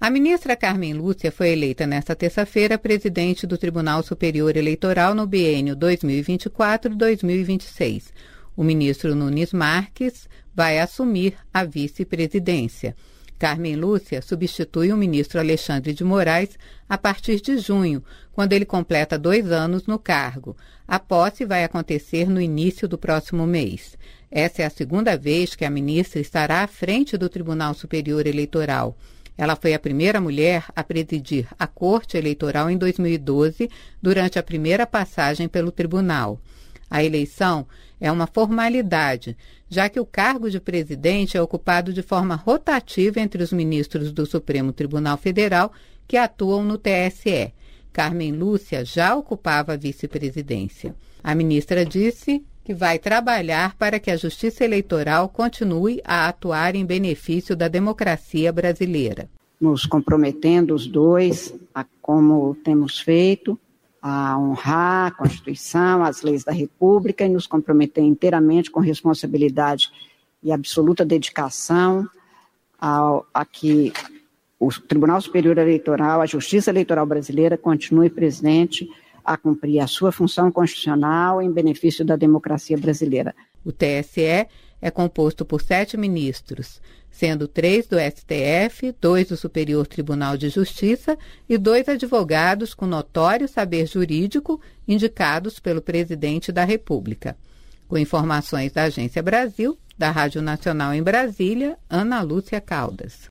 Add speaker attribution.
Speaker 1: A ministra Carmen Lúcia foi eleita nesta terça-feira presidente do Tribunal Superior Eleitoral no biênio 2024-2026. O ministro Nunes Marques vai assumir a vice-presidência. Carmen Lúcia substitui o ministro Alexandre de Moraes a partir de junho, quando ele completa 2 anos no cargo. A posse vai acontecer no início do próximo mês. Essa é a segunda vez que a ministra estará à frente do Tribunal Superior Eleitoral. Ela foi a primeira mulher a presidir a Corte Eleitoral em 2012, durante a primeira passagem pelo tribunal. A eleição é uma formalidade, já que o cargo de presidente é ocupado de forma rotativa entre os ministros do Supremo Tribunal Federal que atuam no TSE. Carmen Lúcia já ocupava a vice-presidência. A ministra disse que vai trabalhar para que a Justiça Eleitoral continue a atuar em benefício da democracia brasileira.
Speaker 2: Nos comprometendo os dois, como temos feito, a honrar a Constituição, as leis da República e nos comprometer inteiramente com responsabilidade e absoluta dedicação a que o Tribunal Superior Eleitoral, a Justiça Eleitoral Brasileira continue presente a cumprir a sua função constitucional em benefício da democracia brasileira.
Speaker 1: O TSE é composto por 7 ministros, sendo 3 do STF, 2 do Superior Tribunal de Justiça e 2 advogados com notório saber jurídico indicados pelo presidente da República. Com informações da Agência Brasil, da Rádio Nacional em Brasília, Ana Lúcia Caldas.